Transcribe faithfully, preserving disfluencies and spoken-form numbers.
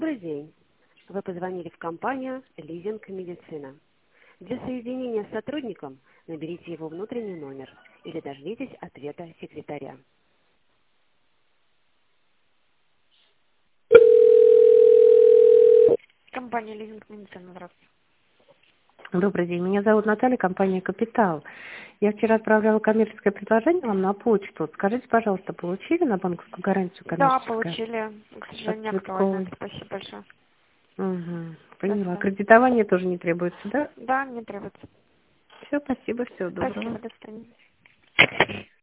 Добрый день. Вы позвонили в компанию «Лизинг Медицина». Для соединения с сотрудником наберите его внутренний номер или дождитесь ответа секретаря. Компания «Лизинг Медицина», здравствуйте. Добрый день, меня зовут Наталья, компания «Капитал». Я вчера отправляла коммерческое предложение вам на почту. Скажите, пожалуйста, получили на банковскую гарантию Да, коммерческое? получили. К От сожалению, не актуально. Цветковой. Спасибо большое. Угу, До поняла. свидания. Кредитование тоже не требуется, да? Да, не требуется. Все, спасибо, всего доброго. Спасибо, до свидания.